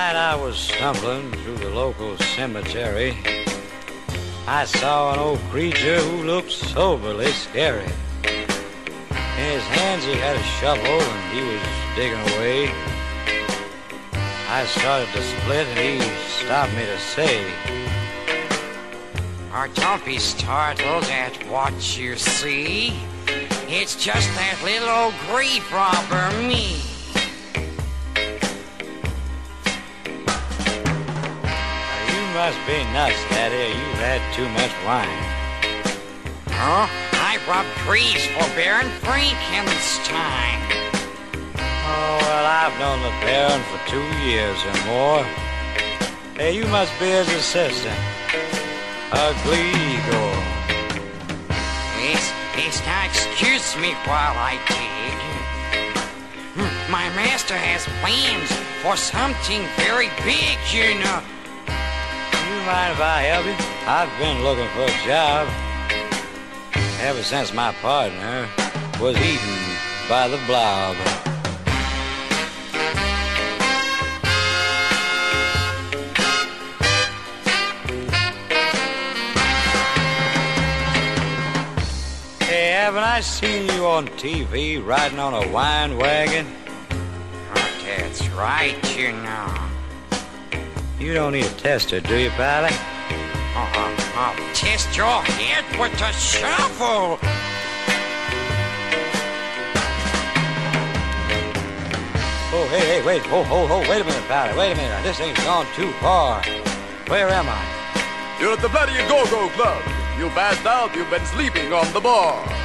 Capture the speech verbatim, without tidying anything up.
night I was stumbling through the local cemetery, I saw an old creature who looked soberly scary. In his hands he had a shovel and he was digging away. I started to split and he stopped me to say, "Oh, don't be startled at what you see. It's just that little old grave robber me." "You must be nuts, Daddy. You've had too much wine." Huh? I robbed graves for Baron Frankenstein. Oh, well, I've known the Baron for two years or more. Hey, you must be his assistant. A Gleagle. Yes, yes, now excuse me while I dig. My master has plans for something very big, you know. You mind if I help you? I've been looking for a job ever since my partner was eaten by the blob. Hey, haven't I seen you on T V riding on a wine wagon? Oh, that's right, you know. You don't need a tester, do you, Pally? Oh, oh, oh, test your head with a shovel. Oh, hey, hey, wait, oh, oh, oh, wait a minute, Pally, wait a minute. This ain't gone too far. Where am I? You're at the Bloody Go-Go Club. You passed out, you've been sleeping on the bar.